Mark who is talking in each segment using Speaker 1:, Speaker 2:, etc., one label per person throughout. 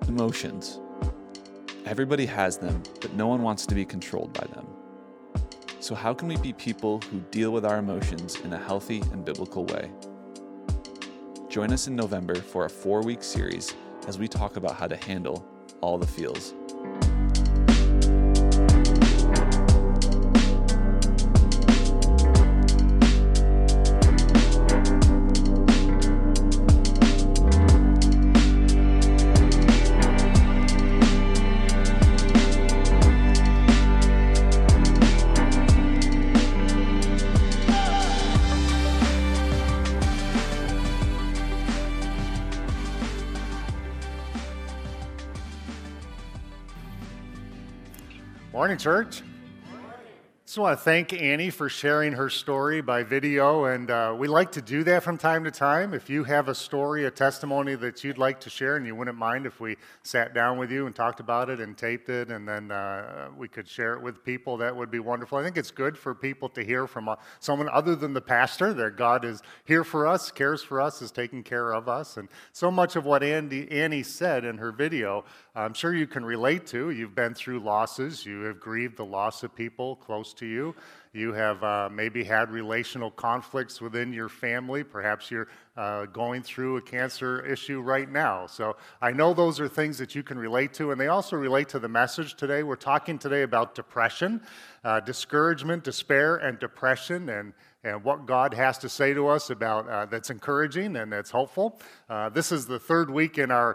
Speaker 1: Emotions. Everybody has them, but no one wants to be controlled by them. So how can we be people who deal with our emotions in a healthy and biblical way? Join us in November for a 4-week series as we talk about how to handle all the feels.
Speaker 2: Morning, church. Just want to thank Annie for sharing her story by video, and we like to do that from time to time. If you have a story, a testimony that you'd like to share, and you wouldn't mind if we sat down with you and talked about it and taped it, and then we could share it with people, that would be wonderful. I think it's good for people to hear from someone other than the pastor that God is here for us, cares for us, is taking care of us. And so much of what Annie said in her video, I'm sure you can relate to. You've been through losses. You have grieved the loss of people close to you. You have maybe had relational conflicts within your family. Perhaps you're going through a cancer issue right now. So I know those are things that you can relate to, and they also relate to the message today. We're talking today about depression, discouragement, despair, and depression, and what God has to say to us about that's encouraging and that's hopeful. This is the third week in our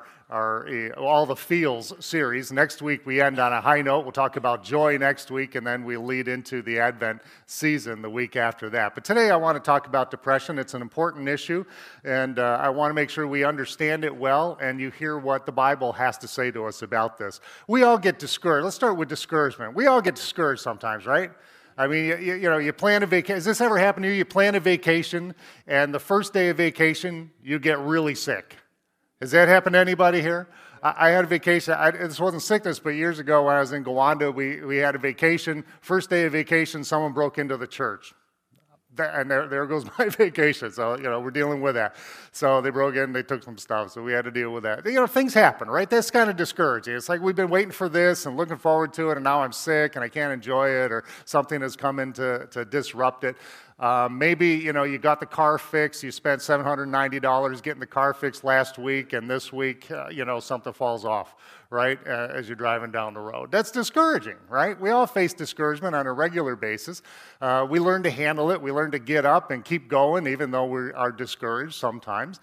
Speaker 2: All the Feels series. Next week we end on a high note. We'll talk about joy next week, and then we lead into the Advent season the week after that. But today I want to talk about depression. It's an important issue, and I want to make sure we understand it well, and you hear what the Bible has to say to us about this. We all get discouraged. Let's start with discouragement. We all get discouraged sometimes, right? I mean, you plan a vacation. Has this ever happened to you? You plan a vacation, and the first day of vacation, you get really sick. Has that happened to anybody here? I had a vacation. This wasn't sickness, but years ago when I was in Gowanda, we had a vacation. First day of vacation, someone broke into the church. And there goes my vacation. So, we're dealing with that. So they broke in, they took some stuff, so we had to deal with that. Things happen, right? That's kind of discouraging. It's like we've been waiting for this and looking forward to it, and now I'm sick and I can't enjoy it, or something has come in to disrupt it. Maybe, you got the car fixed, you spent $790 getting the car fixed last week, and this week, something falls off, right, as you're driving down the road. That's discouraging, right? We all face discouragement on a regular basis. We learn to handle it. We learn to get up and keep going, even though we are discouraged sometimes.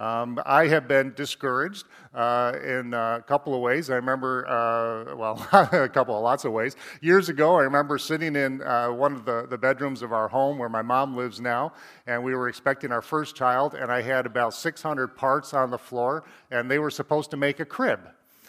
Speaker 2: I have been discouraged in a couple of ways. I remember, lots of ways. Years ago, I remember sitting in one of the bedrooms of our home where my mom lives now, and we were expecting our first child, and I had about 600 parts on the floor, and they were supposed to make a crib.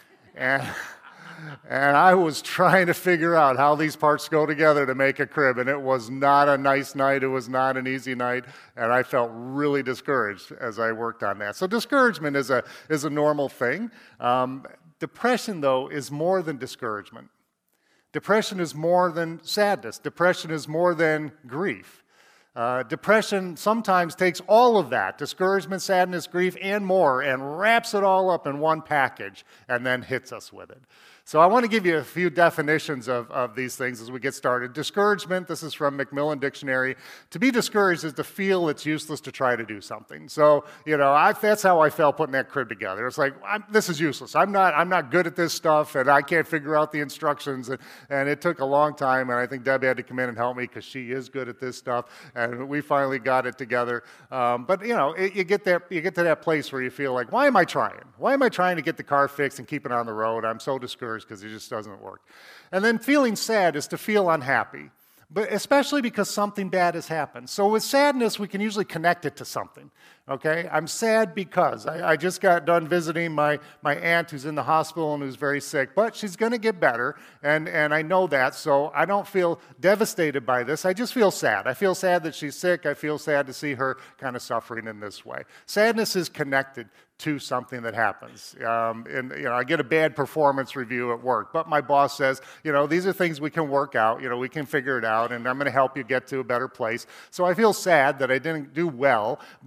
Speaker 2: And I was trying to figure out how these parts go together to make a crib, and it was not a nice night. It was not an easy night, and I felt really discouraged as I worked on that. So discouragement is a normal thing. Depression, though, is more than discouragement. Depression is more than sadness. Depression is more than grief. Depression sometimes takes all of that, discouragement, sadness, grief, and more, and wraps it all up in one package and then hits us with it. So I want to give you a few definitions of these things as we get started. Discouragement, this is from Macmillan Dictionary. To be discouraged is to feel it's useless to try to do something. So, that's how I felt putting that crib together. It's like, this is useless. I'm not good at this stuff, and I can't figure out the instructions. And it took a long time, and I think Deb had to come in and help me because she is good at this stuff, and we finally got it together. But you get to that place where you feel like, why am I trying? Why am I trying to get the car fixed and keep it on the road? I'm so discouraged because it just doesn't work. And then feeling sad is to feel unhappy, but especially because something bad has happened. So with sadness, we can usually connect it to something. Okay, I'm sad because I just got done visiting my aunt who's in the hospital and who's very sick, but she's going to get better, and I know that, so I don't feel devastated by this. I just feel sad. I feel sad that she's sick. I feel sad to see her kind of suffering in this way. Sadness is connected to something that happens. I get a bad performance review at work, but my boss says, these are things we can work out, we can figure it out, and I'm going to help you get to a better place. So I feel sad that I didn't do well, but I'm not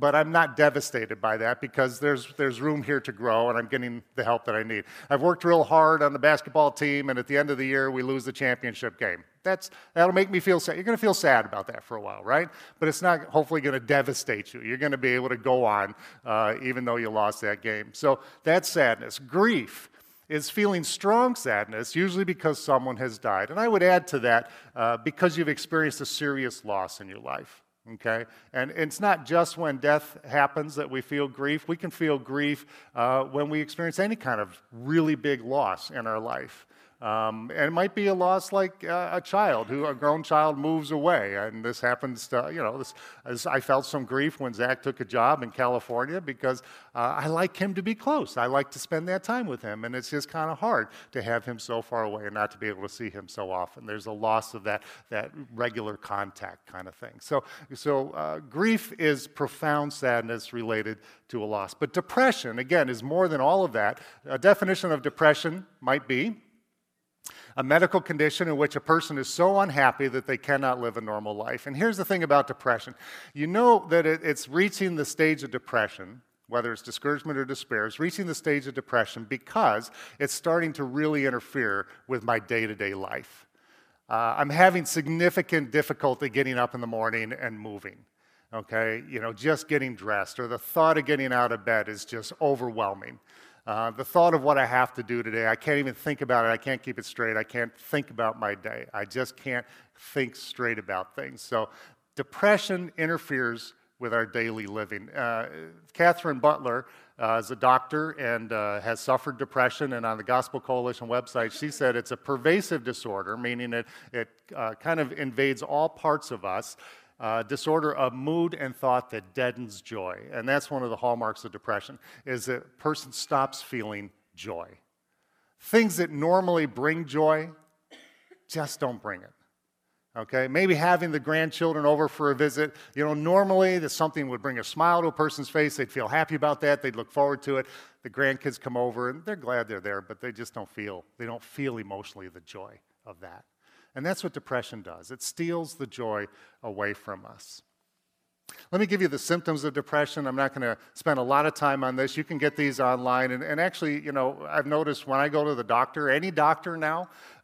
Speaker 2: not devastated by that because there's room here to grow and I'm getting the help that I need. I've worked real hard on the basketball team, and at the end of the year, we lose the championship game. That'll make me feel sad. You're going to feel sad about that for a while, right? But it's not hopefully going to devastate you. You're going to be able to go on even though you lost that game. So that's sadness. Grief is feeling strong sadness, usually because someone has died. And I would add to that because you've experienced a serious loss in your life. Okay? And it's not just when death happens that we feel grief. We can feel grief when we experience any kind of really big loss in our life. And it might be a loss like a grown child moves away. And this happens to, I felt some grief when Zach took a job in California because I like him to be close. I like to spend that time with him. And it's just kind of hard to have him so far away and not to be able to see him so often. There's a loss of that regular contact kind of thing. So grief is profound sadness related to a loss. But depression, again, is more than all of that. A definition of depression might be a medical condition in which a person is so unhappy that they cannot live a normal life. And here's the thing about depression. You know that it's reaching the stage of depression, whether it's discouragement or despair, it's reaching the stage of depression because it's starting to really interfere with my day-to-day life. I'm having significant difficulty getting up in the morning and moving. Okay, just getting dressed, or the thought of getting out of bed is just overwhelming. The thought of what I have to do today, I can't even think about it. I can't keep it straight. I can't think about my day. I just can't think straight about things. So depression interferes with our daily living. Catherine Butler is a doctor and has suffered depression, and on the Gospel Coalition website, she said it's a pervasive disorder, meaning it kind of invades all parts of us. Disorder of mood and thought that deadens joy. And that's one of the hallmarks of depression, is that a person stops feeling joy. Things that normally bring joy just don't bring it. Okay, maybe having the grandchildren over for a visit, normally that something would bring a smile to a person's face. They'd feel happy about that. They'd look forward to it. The grandkids come over and they're glad they're there, but they just don't feel emotionally the joy of that. And that's what depression does. It steals the joy away from us. Let me give you the symptoms of depression. I'm not going to spend a lot of time on this. You can get these online. And actually, I've noticed when I go to the doctor, any doctor now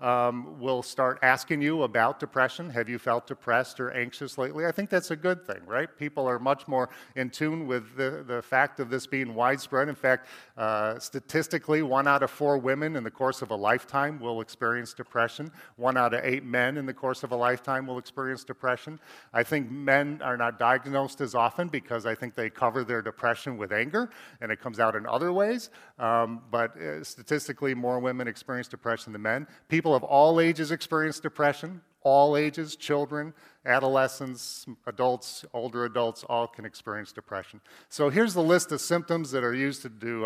Speaker 2: will start asking you about depression. Have you felt depressed or anxious lately? I think that's a good thing, right? People are much more in tune with the fact of this being widespread. In fact, statistically, 1 out of 4 women in the course of a lifetime will experience depression. 1 out of 8 men in the course of a lifetime will experience depression. I think men are not diagnosed as often because I think they cover their depression with anger, and it comes out in other ways. But statistically, more women experience depression than men. People of all ages experience depression. All ages, children, adolescents, adults, older adults, all can experience depression. So here's the list of symptoms that are used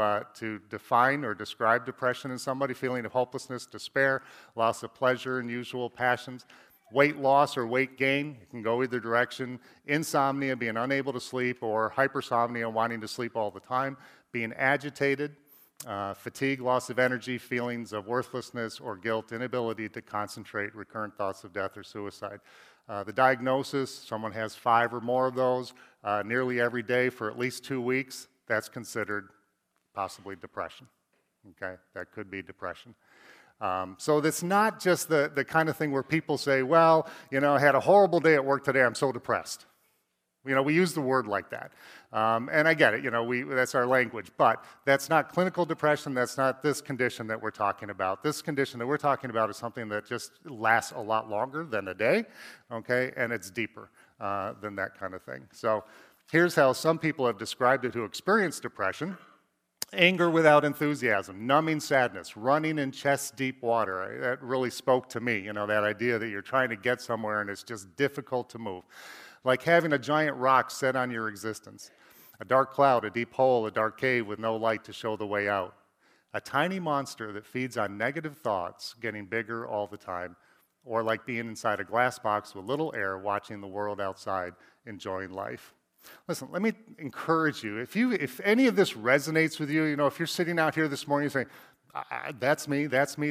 Speaker 2: to define or describe depression in somebody: feeling of hopelessness, despair, loss of pleasure and usual passions, weight loss or weight gain. It can go either direction. Insomnia, being unable to sleep, or hypersomnia, wanting to sleep all the time. Being agitated, fatigue, loss of energy, feelings of worthlessness or guilt, inability to concentrate, recurrent thoughts of death or suicide. The diagnosis, someone has 5 or more of those nearly every day for at least 2 weeks. That's considered possibly depression. Okay, that could be depression. So that's not just the kind of thing where people say, well, I had a horrible day at work today, I'm so depressed. We use the word like that. And I get it, that's our language, but that's not clinical depression, that's not this condition that we're talking about. This condition that we're talking about is something that just lasts a lot longer than a day, okay, and it's deeper than that kind of thing. So here's how some people have described it who experience depression. Anger without enthusiasm, numbing sadness, running in chest-deep water. That really spoke to me, that idea that you're trying to get somewhere and it's just difficult to move. Like having a giant rock set on your existence. A dark cloud, a deep hole, a dark cave with no light to show the way out. A tiny monster that feeds on negative thoughts, getting bigger all the time. Or like being inside a glass box with little air, watching the world outside, enjoying life. Listen, let me encourage you. If any of this resonates with you, if you're sitting out here this morning saying, that's me,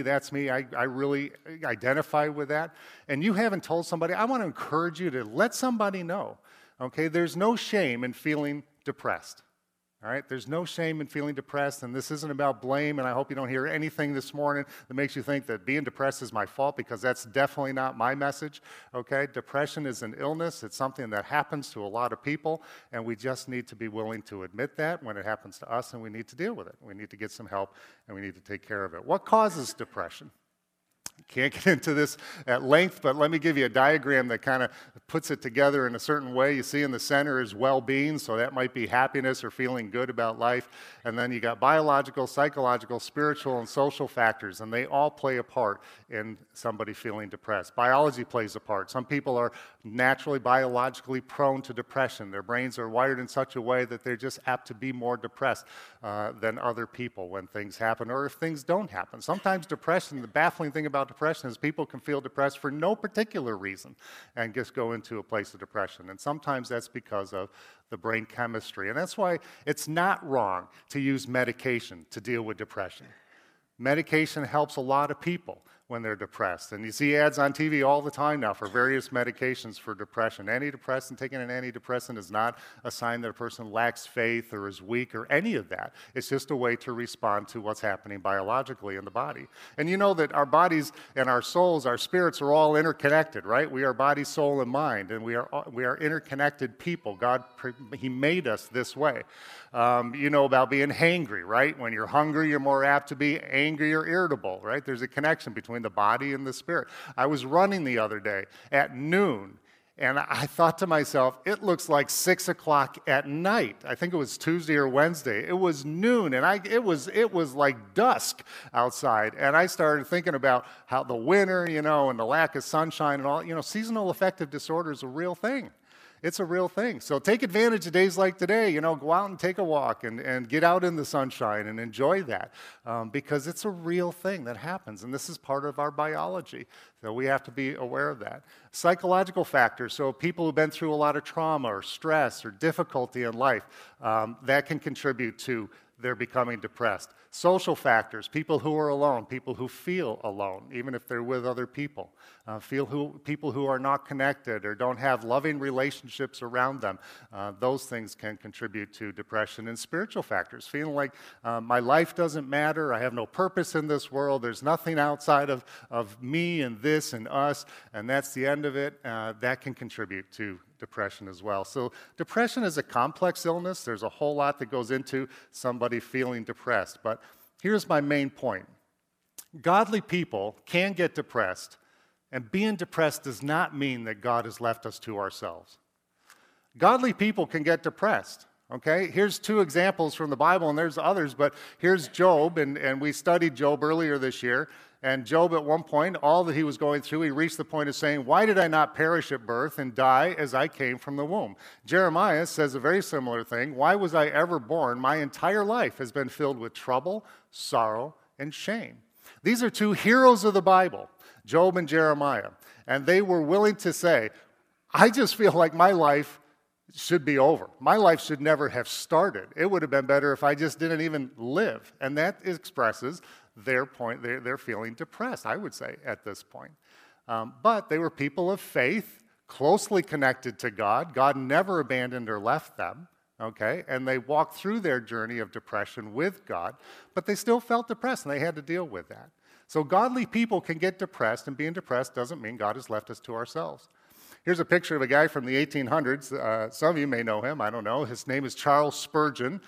Speaker 2: I really identify with that, and you haven't told somebody, I want to encourage you to let somebody know. Okay, there's no shame in feeling depressed. All right, there's no shame in feeling depressed, and this isn't about blame, and I hope you don't hear anything this morning that makes you think that being depressed is my fault, because that's definitely not my message, okay? Depression is an illness. It's something that happens to a lot of people, and we just need to be willing to admit that when it happens to us, and we need to deal with it. We need to get some help, and we need to take care of it. What causes depression? Can't get into this at length, but let me give you a diagram that kind of puts it together in a certain way. You see in the center is well-being, so that might be happiness or feeling good about life. And then you got biological, psychological, spiritual, and social factors, and they all play a part in somebody feeling depressed. Biology plays a part. Some people are naturally biologically prone to depression. Their brains are wired in such a way that they're just apt to be more depressed than other people when things happen or if things don't happen. Sometimes depression, the baffling thing about depression is people can feel depressed for no particular reason and just go into a place of depression. And sometimes that's because of the brain chemistry. And that's why it's not wrong to use medication to deal with depression. Medication helps a lot of people when they're depressed. And you see ads on TV all the time now for various medications for depression. Antidepressant, taking an antidepressant is not a sign that a person lacks faith or is weak or any of that. It's just a way to respond to what's happening biologically in the body. And you know that our bodies and our souls, our spirits are all interconnected, right? We are body, soul, and mind, and we are interconnected people. God, He made us this way. You know about being hangry, right? When you're hungry, you're more apt to be angry or irritable, right? There's a connection between the body and the spirit. I was running the other day at noon, and I thought to myself, it looks like 6 o'clock at night. I think it was Tuesday or Wednesday. It was noon, and it was like dusk outside. And I started thinking about how the winter, you know, and the lack of sunshine and all, you know, seasonal affective disorder is a real thing. It's a real thing. So take advantage of days like today, you know, go out and take a walk and get out in the sunshine and enjoy that because it's a real thing that happens. And this is part of our biology. So we have to be aware of that. Psychological factors, so people who've been through a lot of trauma or stress or difficulty in life, that can contribute to they're becoming depressed. Social factors, people who are alone, people who feel alone, even if they're with other people. People who are not connected or don't have loving relationships around them. Those things can contribute to depression. And spiritual factors, feeling like my life doesn't matter, I have no purpose in this world, there's nothing outside of me and this and us, and that's the end of it. That can contribute to depression as well. So depression is a complex illness. There's a whole lot that goes into somebody feeling depressed. But here's my main point. Godly people can get depressed, and being depressed does not mean that God has left us to ourselves. Godly people can get depressed. Okay, here's two examples from the Bible, and there's others, but here's Job, and we studied Job earlier this year. And Job, at one point, all that he was going through, he reached the point of saying, why did I not perish at birth and die as I came from the womb? Jeremiah says a very similar thing. Why was I ever born? My entire life has been filled with trouble, sorrow, and shame. These are two heroes of the Bible, Job and Jeremiah. And they were willing to say, I just feel like my life should be over. My life should never have started. It would have been better if I just didn't even live. And that expresses their point. They're feeling depressed, I would say, at this point. But they were people of faith, closely connected to God. God never abandoned or left them, okay? And they walked through their journey of depression with God, but they still felt depressed, and they had to deal with that. So godly people can get depressed, and being depressed doesn't mean God has left us to ourselves. Here's a picture of a guy from the 1800s. Some of you may know him. I don't know. His name is Charles Spurgeon.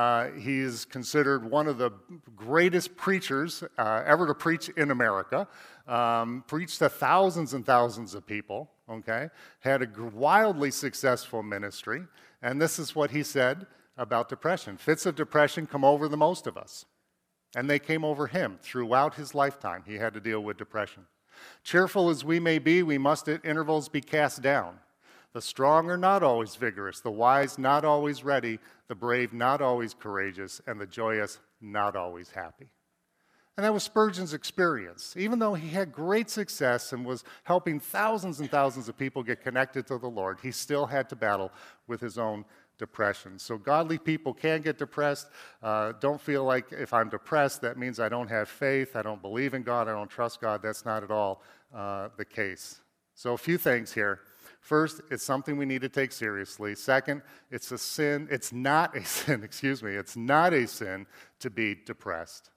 Speaker 2: He's considered one of the greatest preachers ever to preach in America. Preached to thousands and thousands of people, okay? Had a wildly successful ministry. And this is what he said about depression. Fits of depression come over the most of us. And they came over him throughout his lifetime. He had to deal with depression. Cheerful as we may be, we must at intervals be cast down. The strong are not always vigorous, the wise not always ready, the brave not always courageous, and the joyous not always happy. And that was Spurgeon's experience. Even though he had great success and was helping thousands and thousands of people get connected to the Lord, he still had to battle with his own depression. So godly people can get depressed. Don't feel like if I'm depressed, that means I don't have faith, I don't believe in God, I don't trust God. That's not at all the case. So a few things here. First, it's something we need to take seriously. Second, it's a sin. It's not a sin, excuse me. It's not a sin to be depressed.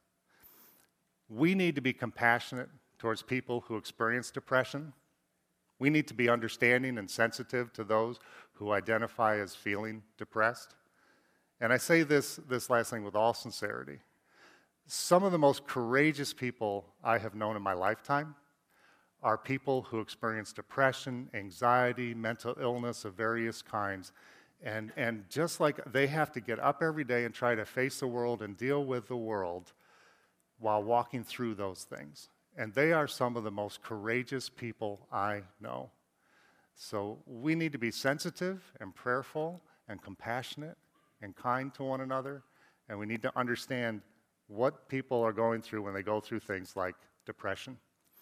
Speaker 2: We need to be compassionate towards people who experience depression. We need to be understanding and sensitive to those who identify as feeling depressed. And I say this last thing with all sincerity. Some of the most courageous people I have known in my lifetime are people who experience depression, anxiety, mental illness of various kinds. And just like they have to get up every day and try to face the world and deal with the world while walking through those things. And they are some of the most courageous people I know. So we need to be sensitive and prayerful and compassionate and kind to one another. And we need to understand what people are going through when they go through things like depression.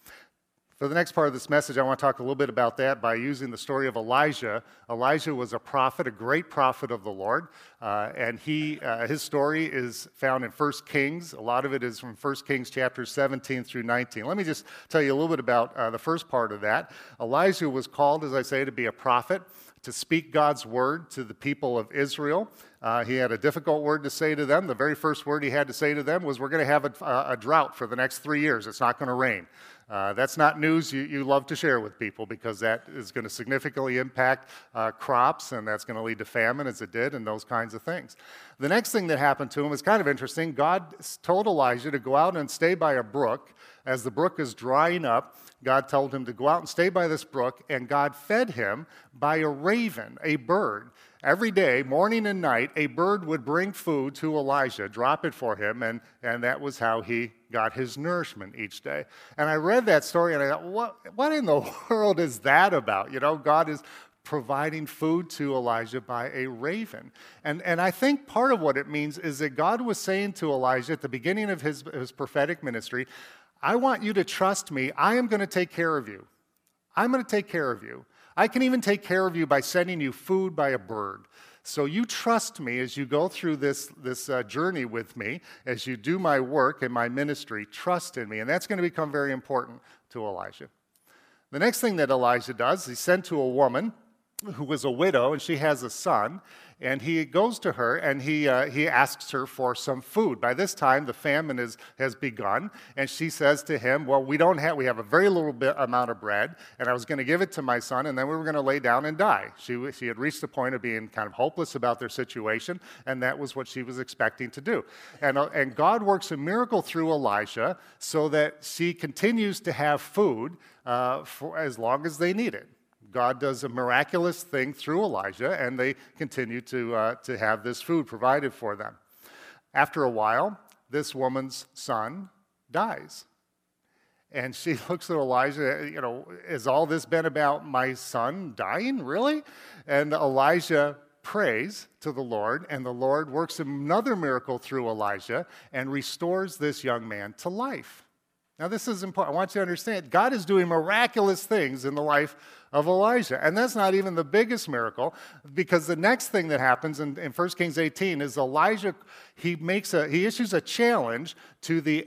Speaker 2: For the next part of this message, I want to talk a little bit about that by using the story of Elijah. Elijah was a prophet, a great prophet of the Lord, and his story is found in 1 Kings. A lot of it is from 1 Kings chapters 17 through 19. Let me just tell you a little bit about the first part of that. Elijah was called, as I say, to be a prophet, to speak God's word to the people of Israel. He had a difficult word to say to them. The very first word he had to say to them was, we're going to have a drought for the next 3 years. It's not going to rain. That's not news you love to share with people, because that is going to significantly impact crops, and that's going to lead to famine, as it did, and those kinds of things. The next thing that happened to him is kind of interesting. God told Elijah to go out and stay by a brook. As the brook is drying up, God told him to go out and stay by this brook, and God fed him by a raven, a bird. Every day, morning and night, a bird would bring food to Elijah, drop it for him, and that was how he got his nourishment each day. And I read that story, and I thought, what in the world is that about? You know, God is providing food to Elijah by a raven. And I think part of what it means is that God was saying to Elijah at the beginning of his prophetic ministry, I want you to trust me. I am going to take care of you. I'm going to take care of you. I can even take care of you by sending you food by a bird. So you trust me as you go through this journey with me, as you do my work and my ministry, trust in me. And that's going to become very important to Elijah. The next thing that Elijah does, he's sent to a woman who was a widow, and she has a son, and he goes to her, and he asks her for some food. By this time, the famine has begun, and she says to him, well, we have a very little amount of bread, and I was going to give it to my son, and then we were going to lay down and die. She had reached the point of being kind of hopeless about their situation, and that was what she was expecting to do. And God works a miracle through Elijah so that she continues to have food for as long as they need it. God does a miraculous thing through Elijah, and they continue to have this food provided for them. After a while, this woman's son dies. And she looks at Elijah, has all this been about my son dying, really? And Elijah prays to the Lord, and the Lord works another miracle through Elijah and restores this young man to life. Now, this is important. I want you to understand, God is doing miraculous things in the life of Elijah. And that's not even the biggest miracle, because the next thing that happens in 1 Kings 18 is Elijah, he issues a challenge to the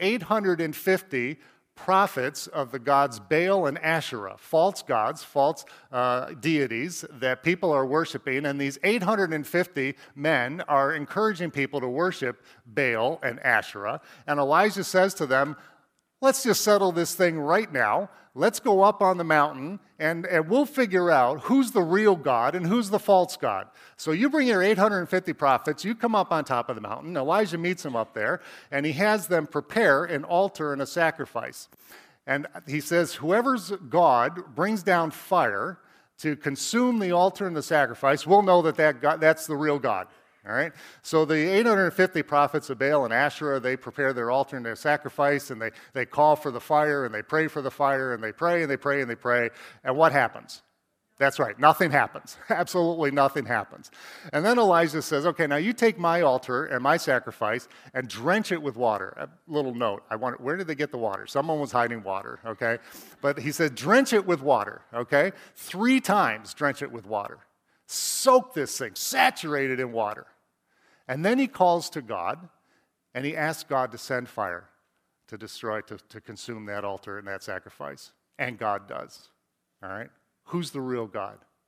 Speaker 2: 850 prophets of the gods Baal and Asherah, false gods, false deities that people are worshiping. And these 850 men are encouraging people to worship Baal and Asherah. And Elijah says to them, let's just settle this thing right now. Let's go up on the mountain, and we'll figure out who's the real God and who's the false God. So you bring your 850 prophets, you come up on top of the mountain. Elijah meets them up there, and he has them prepare an altar and a sacrifice. And he says, whoever's God brings down fire to consume the altar and the sacrifice, we'll know that God, that's the real God. All right? So the 850 prophets of Baal and Asherah, they prepare their altar and their sacrifice, and they call for the fire, and they pray for the fire, and they pray, and they pray, and they pray. And what happens? That's right, nothing happens. Absolutely nothing happens. And then Elijah says, okay, now you take my altar and my sacrifice and drench it with water. A little note, where did they get the water? Someone was hiding water, okay? But he said, drench it with water, okay? 3 times drench it with water. Soak this thing, saturate it in water. And then he calls to God, and he asks God to send fire to destroy, to consume that altar and that sacrifice. And God does. All right? Who's the real God?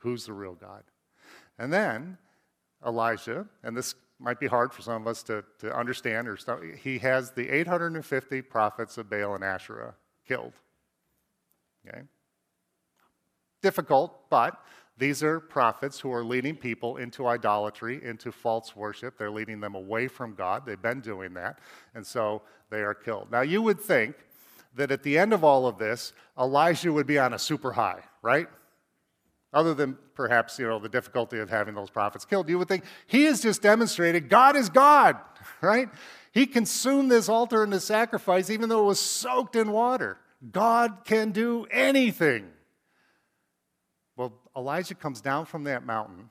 Speaker 2: Who's the real God? And then Elijah, and this might be hard for some of us to understand, he has the 850 prophets of Baal and Asherah killed. Okay? Difficult, but these are prophets who are leading people into idolatry, into false worship. They're leading them away from God. They've been doing that, and so they are killed. Now, you would think that at the end of all of this, Elijah would be on a super high, right? Other than perhaps, the difficulty of having those prophets killed, you would think he has just demonstrated God is God, right? He consumed this altar and the sacrifice even though it was soaked in water. God can do anything. Well, Elijah comes down from that mountain,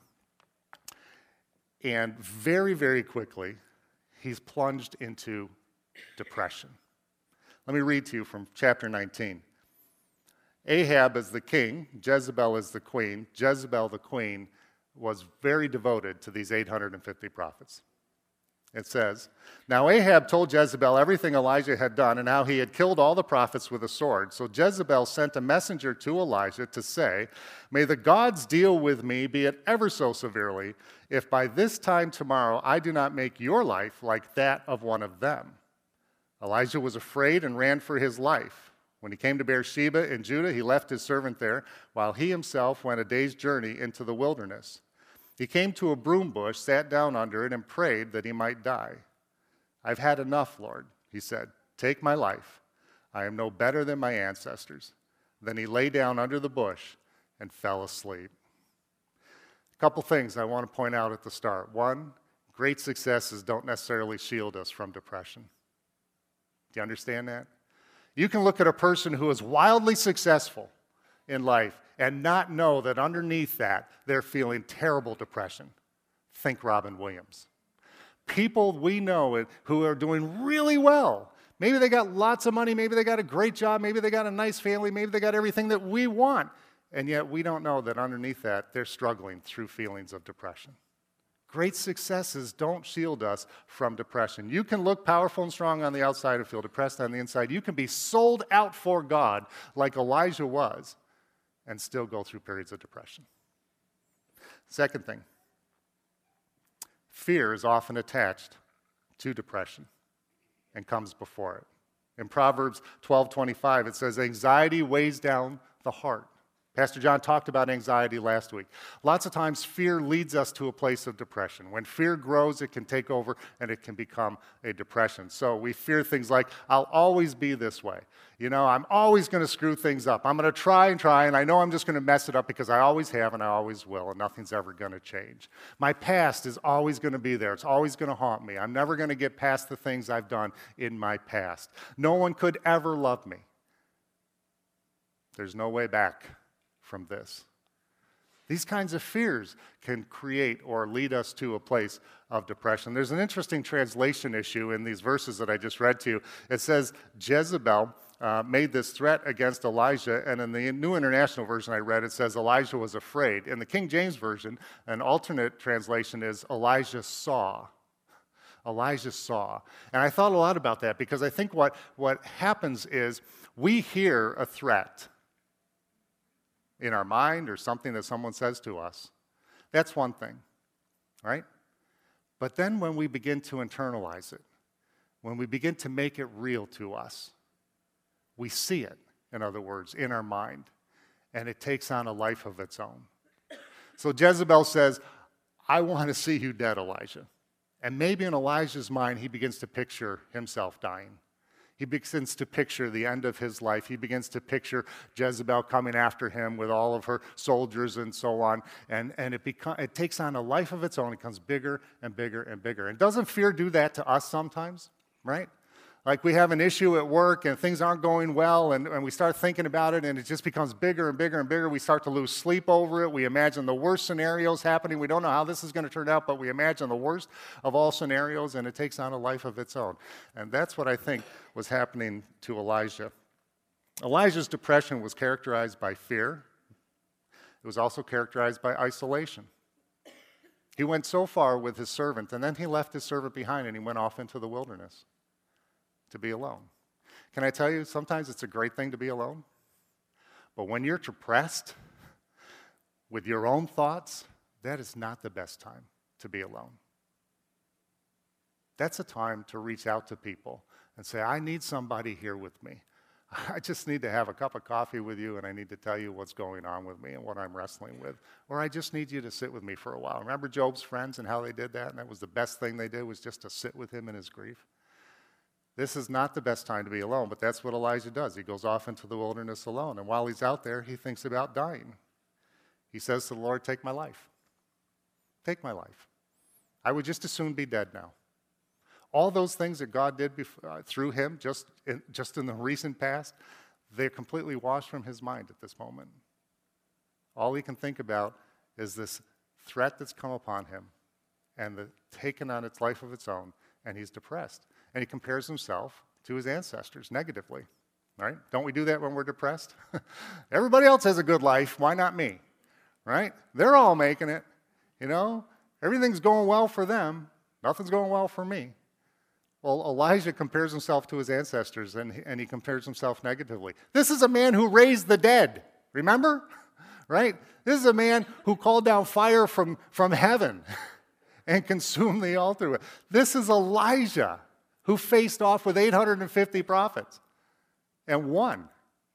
Speaker 2: and very, very quickly, he's plunged into depression. Let me read to you from chapter 19. Ahab is the king, Jezebel is the queen. Jezebel, the queen, was very devoted to these 850 prophets. It says, "Now Ahab told Jezebel everything Elijah had done and how he had killed all the prophets with a sword. So Jezebel sent a messenger to Elijah to say, 'May the gods deal with me, be it ever so severely, if by this time tomorrow I do not make your life like that of one of them.' Elijah was afraid and ran for his life. When he came to Beersheba in Judah, he left his servant there, while he himself went a day's journey into the wilderness. He came to a broom bush, sat down under it, and prayed that he might die. 'I've had enough, Lord,' he said. 'Take my life. I am no better than my ancestors.' Then he lay down under the bush and fell asleep." A couple things I want to point out at the start. One, great successes don't necessarily shield us from depression. Do you understand that? You can look at a person who is wildly successful in life and not know that underneath that, they're feeling terrible depression. Think Robin Williams. People we know who are doing really well. Maybe they got lots of money, maybe they got a great job, maybe they got a nice family, maybe they got everything that we want. And yet we don't know that underneath that, they're struggling through feelings of depression. Great successes don't shield us from depression. You can look powerful and strong on the outside and feel depressed on the inside. You can be sold out for God like Elijah was and still go through periods of depression. Second thing, fear is often attached to depression and comes before it. In Proverbs 12:25, it says, "Anxiety weighs down the heart." Pastor John talked about anxiety last week. Lots of times, fear leads us to a place of depression. When fear grows, it can take over and it can become a depression. So we fear things like, I'll always be this way. I'm always going to screw things up. I'm going to try, and I know I'm just going to mess it up because I always have and I always will, and nothing's ever going to change. My past is always going to be there. It's always going to haunt me. I'm never going to get past the things I've done in my past. No one could ever love me. There's no way back from this. These kinds of fears can create or lead us to a place of depression. There's an interesting translation issue in these verses that I just read to you. It says Jezebel made this threat against Elijah, and in the New International Version I read, it says Elijah was afraid. In the King James Version, an alternate translation is Elijah saw. Elijah saw. And I thought a lot about that because I think what happens is we hear a threat in our mind or something that someone says to us. That's one thing, right? But then when we begin to internalize it, when we begin to make it real to us, we see it, in other words, in our mind, and it takes on a life of its own. So Jezebel says, I want to see you dead, Elijah. And maybe in Elijah's mind, he begins to picture himself dying. He begins to picture the end of his life. He begins to picture Jezebel coming after him with all of her soldiers and so on. And it takes on a life of its own. It becomes bigger and bigger and bigger. And doesn't fear do that to us sometimes, right? Like we have an issue at work and things aren't going well and we start thinking about it and it just becomes bigger and bigger and bigger. We start to lose sleep over it. We imagine the worst scenarios happening. We don't know how this is going to turn out, but we imagine the worst of all scenarios and it takes on a life of its own. And that's what I think was happening to Elijah. Elijah's depression was characterized by fear. It was also characterized by isolation. He went so far with his servant and then he left his servant behind and he went off into the wilderness to be alone. Can I tell you, sometimes it's a great thing to be alone. But when you're depressed, with your own thoughts, that is not the best time to be alone. That's a time to reach out to people and say, I need somebody here with me. I just need to have a cup of coffee with you, and I need to tell you what's going on with me and what I'm wrestling with. Or I just need you to sit with me for a while. Remember Job's friends and how they did that? And that was the best thing they did, was just to sit with him in his grief. This is not the best time to be alone, but that's what Elijah does. He goes off into the wilderness alone, and while he's out there, he thinks about dying. He says to the Lord, take my life. Take my life. I would just as soon be dead now. All those things that God did through him just in the recent past, they're completely washed from his mind at this moment. All he can think about is this threat that's come upon him and the taken on its life of its own, and he's depressed. And he compares himself to his ancestors negatively. Right? Don't we do that when we're depressed? Everybody else has a good life. Why not me? Right? They're all making it. You know? Everything's going well for them. Nothing's going well for me. Well, Elijah compares himself to his ancestors, and he compares himself negatively. This is a man who raised the dead. Remember? Right? This is a man who called down fire from heaven and consumed the altar. This is Elijah, who faced off with 850 prophets and won.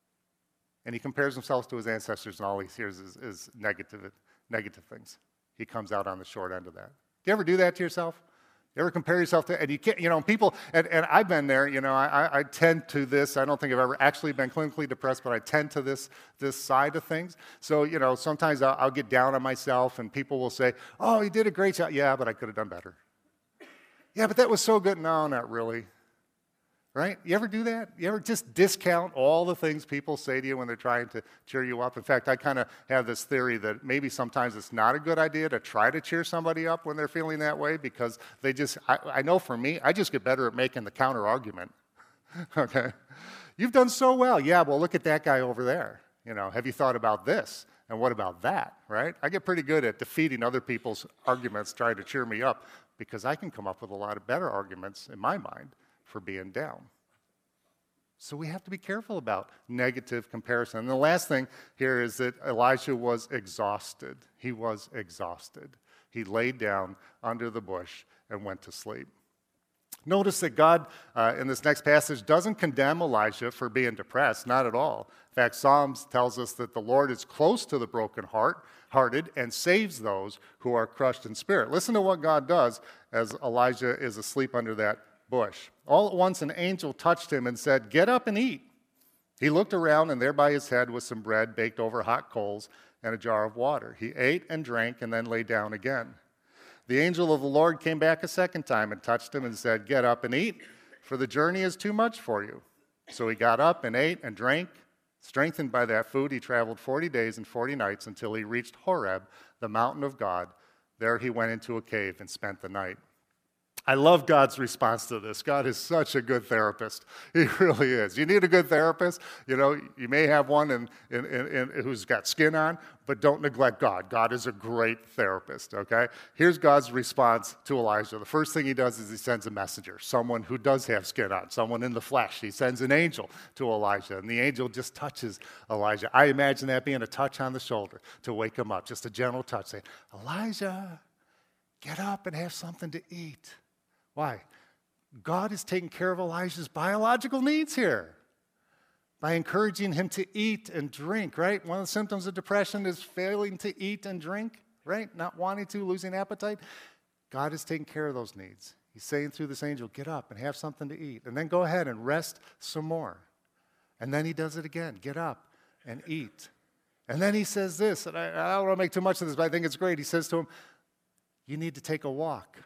Speaker 2: And he compares himself to his ancestors, and all he hears is negative things. He comes out on the short end of that. Do you ever do that to yourself? You ever compare yourself to, and you can't, people, and I've been there, I tend to this. I don't think I've ever actually been clinically depressed, but I tend to this side of things. So, sometimes I'll get down on myself, and people will say, oh, you did a great job. Yeah, but I could have done better. Yeah, but that was so good. No, not really. Right? You ever do that? You ever just discount all the things people say to you when they're trying to cheer you up? In fact, I kind of have this theory that maybe sometimes it's not a good idea to try to cheer somebody up when they're feeling that way, because I know for me, I just get better at making the counter argument. Okay? You've done so well. Yeah, well, look at that guy over there. Have you thought about this? And what about that? Right? I get pretty good at defeating other people's arguments, trying to cheer me up, because I can come up with a lot of better arguments in my mind for being down. So we have to be careful about negative comparison. And the last thing here is that Elijah was exhausted. He was exhausted. He laid down under the bush and went to sleep. Notice that God, in this next passage, doesn't condemn Elijah for being depressed, not at all. In fact, Psalms tells us that the Lord is close to the brokenhearted and saves those who are crushed in spirit. Listen to what God does as Elijah is asleep under that bush. All at once an angel touched him and said, get up and eat. He looked around, and there by his head was some bread baked over hot coals and a jar of water. He ate and drank and then lay down again. The angel of the Lord came back a second time and touched him and said, get up and eat, for the journey is too much for you. So he got up and ate and drank. Strengthened by that food, he traveled 40 days and 40 nights until he reached Horeb, the mountain of God. There he went into a cave and spent the night. I love God's response to this. God is such a good therapist. He really is. You need a good therapist. You may have one who's got skin on, but don't neglect God. God is a great therapist, okay? Here's God's response to Elijah. The first thing he does is he sends a messenger, someone who does have skin on, someone in the flesh. He sends an angel to Elijah, and the angel just touches Elijah. I imagine that being a touch on the shoulder to wake him up, just a gentle touch, saying, Elijah, get up and have something to eat. Why? God is taking care of Elijah's biological needs here by encouraging him to eat and drink, right? One of the symptoms of depression is failing to eat and drink, right? Not wanting to, losing appetite. God is taking care of those needs. He's saying through this angel, get up and have something to eat, and then go ahead and rest some more. And then he does it again, get up and eat. And then he says this, and I don't want to make too much of this, but I think it's great. He says to him, you need to take a walk.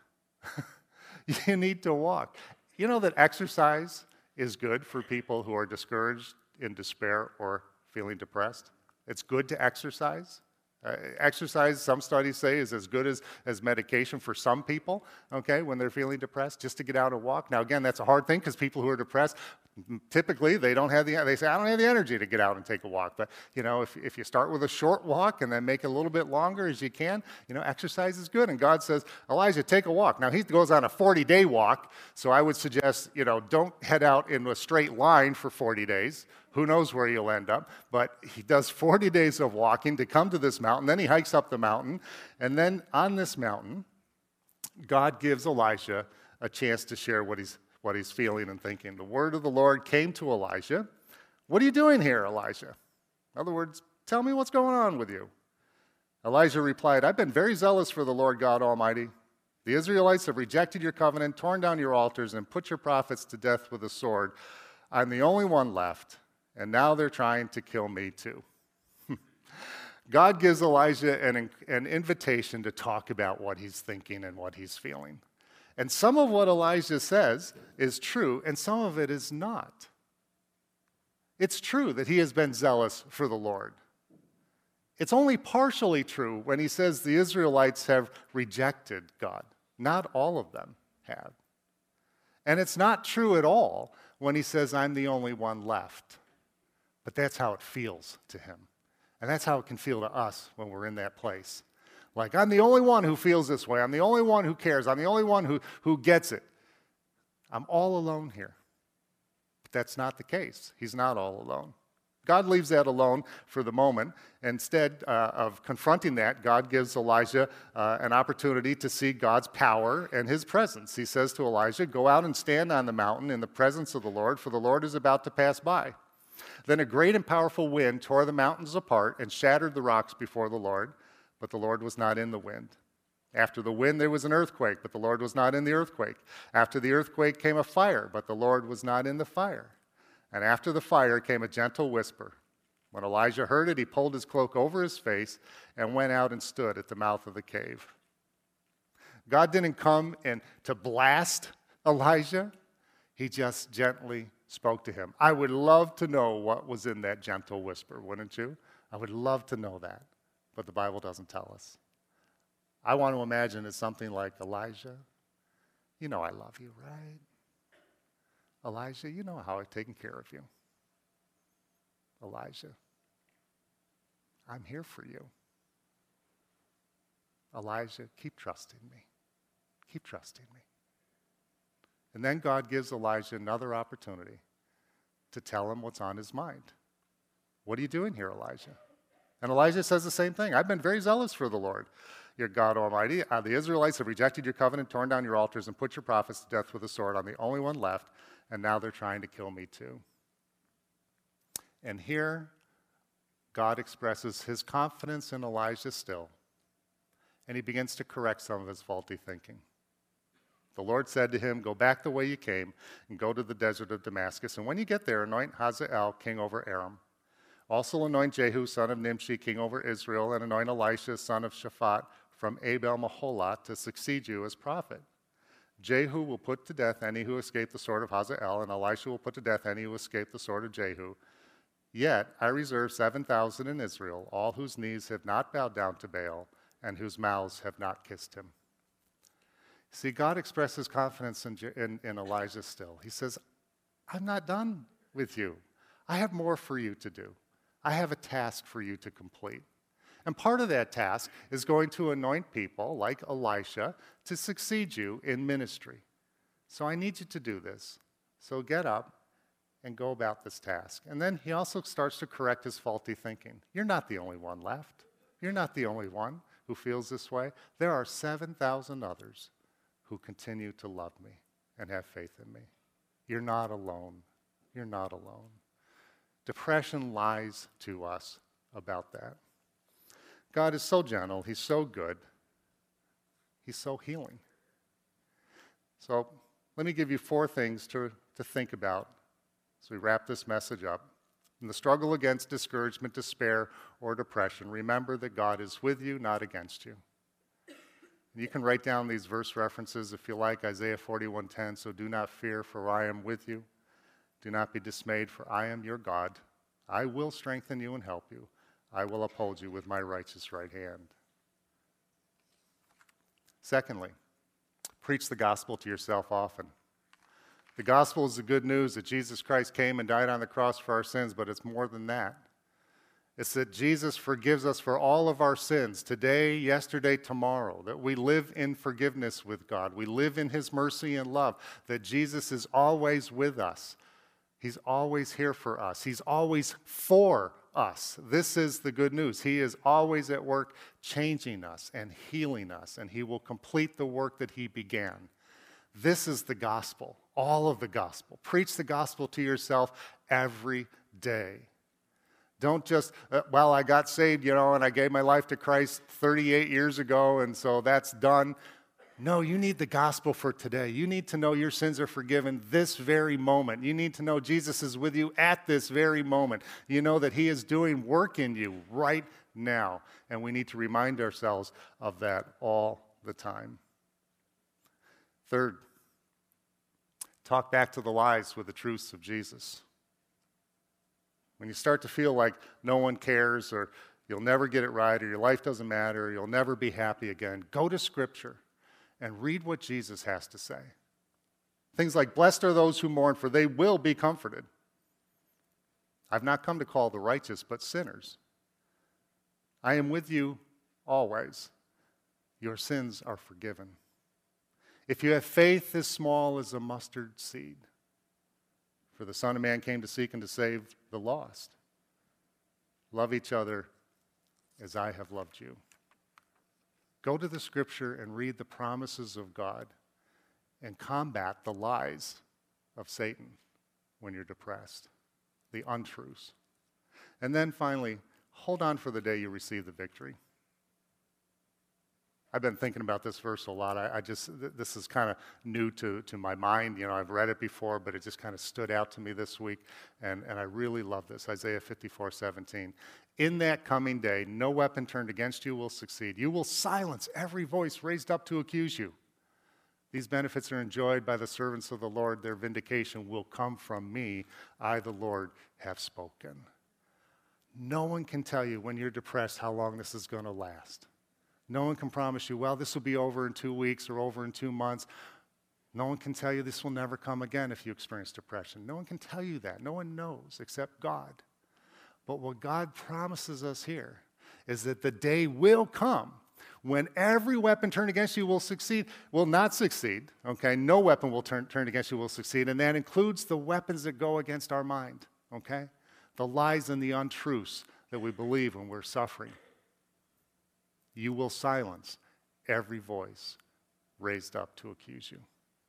Speaker 2: You need to walk. You know that exercise is good for people who are discouraged, in despair, or feeling depressed? It's good to exercise. Exercise, some studies say, is as good as medication for some people, okay, when they're feeling depressed, just to get out and walk. Now, again, that's a hard thing because people who are depressed, typically, they say, I don't have the energy to get out and take a walk. But, if you start with a short walk and then make it a little bit longer as you can, exercise is good. And God says, Elijah, take a walk. Now, he goes on a 40-day walk, so I would suggest, don't head out in a straight line for 40 days, Who knows where you'll end up? But he does 40 days of walking to come to this mountain. Then he hikes up the mountain. And then on this mountain, God gives Elijah a chance to share what he's feeling and thinking. The word of the Lord came to Elijah. What are you doing here, Elijah? In other words, tell me what's going on with you. Elijah replied, I've been very zealous for the Lord God Almighty. The Israelites have rejected your covenant, torn down your altars, and put your prophets to death with a sword. I'm the only one left, and now they're trying to kill me too. God gives Elijah an invitation to talk about what he's thinking and what he's feeling. And some of what Elijah says is true, and some of it is not. It's true that he has been zealous for the Lord. It's only partially true when he says the Israelites have rejected God. Not all of them have. And it's not true at all when he says, I'm the only one left. But that's how it feels to him. And that's how it can feel to us when we're in that place. Like, I'm the only one who feels this way. I'm the only one who cares. I'm the only one who gets it. I'm all alone here. But that's not the case. He's not all alone. God leaves that alone for the moment. Instead of confronting that, God gives Elijah an opportunity to see God's power and his presence. He says to Elijah, go out and stand on the mountain in the presence of the Lord, for the Lord is about to pass by. Then a great and powerful wind tore the mountains apart and shattered the rocks before the Lord, but the Lord was not in the wind. After the wind there was an earthquake, but the Lord was not in the earthquake. After the earthquake came a fire, but the Lord was not in the fire. And after the fire came a gentle whisper. When Elijah heard it, he pulled his cloak over his face and went out and stood at the mouth of the cave. God didn't come in to blast Elijah. He just gently spoke to him. I would love to know what was in that gentle whisper, wouldn't you? I would love to know that, but the Bible doesn't tell us. I want to imagine it's something like, Elijah, you know I love you, right? Elijah, you know how I've taken care of you. Elijah, I'm here for you. Elijah, keep trusting me. Keep trusting me. And then God gives Elijah another opportunity to tell him what's on his mind. What are you doing here, Elijah? And Elijah says the same thing. I've been very zealous for the Lord, your God Almighty. The Israelites have rejected your covenant, torn down your altars, and put your prophets to death with a sword. I'm the only one left, and now they're trying to kill me too. And here, God expresses his confidence in Elijah still, and he begins to correct some of his faulty thinking. The Lord said to him, go back the way you came and go to the desert of Damascus. And when you get there, anoint Hazael, king over Aram. Also anoint Jehu, son of Nimshi, king over Israel, and anoint Elisha, son of Shaphat, from Abel-Meholah, to succeed you as prophet. Jehu will put to death any who escape the sword of Hazael, and Elisha will put to death any who escape the sword of Jehu. Yet I reserve 7,000 in Israel, all whose knees have not bowed down to Baal, and whose mouths have not kissed him. See, God expresses confidence in Elijah still. He says, I'm not done with you. I have more for you to do. I have a task for you to complete. And part of that task is going to anoint people like Elisha to succeed you in ministry. So I need you to do this. So get up and go about this task. And then he also starts to correct his faulty thinking. You're not the only one left. You're not the only one who feels this way. There are 7,000 others who continue to love me and have faith in me. You're not alone. You're not alone. Depression lies to us about that. God is so gentle. He's so good. He's so healing. So let me give you 4 things to think about as we wrap this message up. In the struggle against discouragement, despair, or depression, remember that God is with you, not against you. You can write down these verse references if you like, Isaiah 41:10. So do not fear, for I am with you. Do not be dismayed, for I am your God. I will strengthen you and help you. I will uphold you with my righteous right hand. Secondly, preach the gospel to yourself often. The gospel is the good news that Jesus Christ came and died on the cross for our sins, but it's more than that. It's that Jesus forgives us for all of our sins, today, yesterday, tomorrow, that we live in forgiveness with God. We live in his mercy and love, that Jesus is always with us. He's always here for us. He's always for us. This is the good news. He is always at work changing us and healing us, and he will complete the work that he began. This is the gospel, all of the gospel. Preach the gospel to yourself every day. Don't just, I got saved, and I gave my life to Christ 38 years ago, and so that's done. No, you need the gospel for today. You need to know your sins are forgiven this very moment. You need to know Jesus is with you at this very moment. You know that he is doing work in you right now, and we need to remind ourselves of that all the time. Third, talk back to the lies with the truths of Jesus. When you start to feel like no one cares, or you'll never get it right, or your life doesn't matter, or you'll never be happy again, go to Scripture and read what Jesus has to say. Things like, blessed are those who mourn, for they will be comforted. I've not come to call the righteous, but sinners. I am with you always. Your sins are forgiven. If you have faith as small as a mustard seed, for the Son of Man came to seek and to save the lost. Love each other as I have loved you. Go to the Scripture and read the promises of God and combat the lies of Satan when you're depressed, the untruths. And then finally, hold on for the day you receive the victory. I've been thinking about this verse a lot. This is kind of new to my mind. I've read it before, but it just kind of stood out to me this week, and I really love this. Isaiah 54:17. In that coming day, no weapon turned against you will succeed. You will silence every voice raised up to accuse you. These benefits are enjoyed by the servants of the Lord. Their vindication will come from me. I, the Lord, have spoken. No one can tell you when you're depressed how long this is going to last. No one can promise you, this will be over in 2 weeks or over in 2 months. No one can tell you this will never come again if you experience depression. No one can tell you that. No one knows except God. But what God promises us here is that the day will come when every weapon turned against you will not succeed. Okay? No weapon will turn against you will succeed, and that includes the weapons that go against our mind. Okay? The lies and the untruths that we believe when we're suffering. You will silence every voice raised up to accuse you.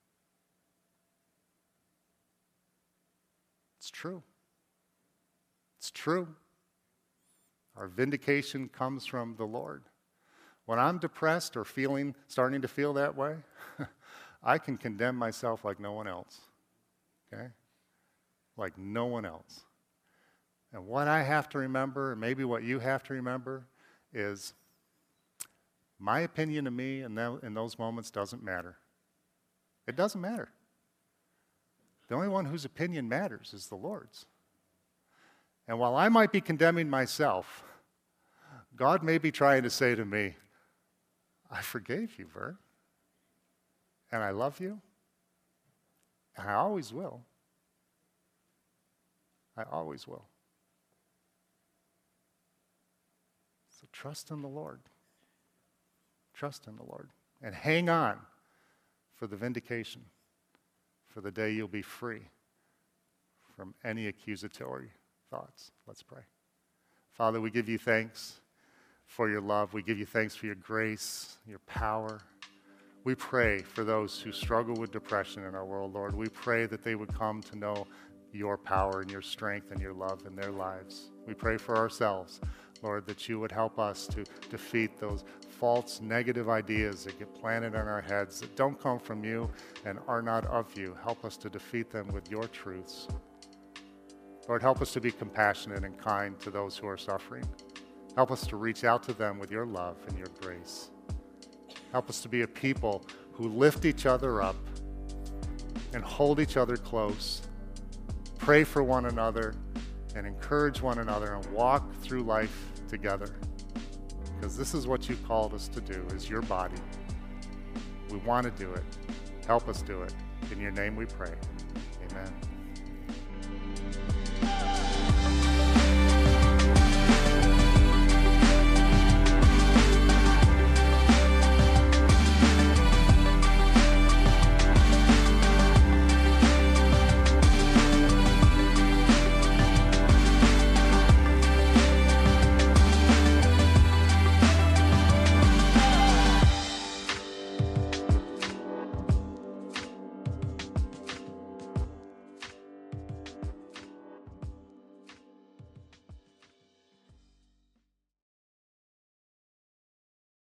Speaker 2: It's true. It's true. Our vindication comes from the Lord. When I'm depressed or starting to feel that way, I can condemn myself like no one else. Okay? Like no one else. And what I have to remember, and maybe what you have to remember, is my opinion of me in those moments doesn't matter. It doesn't matter. The only one whose opinion matters is the Lord's. And while I might be condemning myself, God may be trying to say to me, I forgave you, Vern. And I love you. And I always will. I always will. So trust in the Lord. Trust in the Lord. And hang on for the vindication, for the day you'll be free from any accusatory thoughts. Let's pray. Father, we give you thanks for your love. We give you thanks for your grace, your power. We pray for those who struggle with depression in our world, Lord. We pray that they would come to know your power and your strength and your love in their lives. We pray for ourselves, Lord, that you would help us to defeat those false negative ideas that get planted in our heads that don't come from you and are not of you. Help us to defeat them with your truths. Lord, help us to be compassionate and kind to those who are suffering. Help us to reach out to them with your love and your grace. Help us to be a people who lift each other up and hold each other close, pray for one another, and encourage one another and walk through life together. Because this is what you called us to do, is your body. We want to do it. Help us do it. In your name we pray. Amen.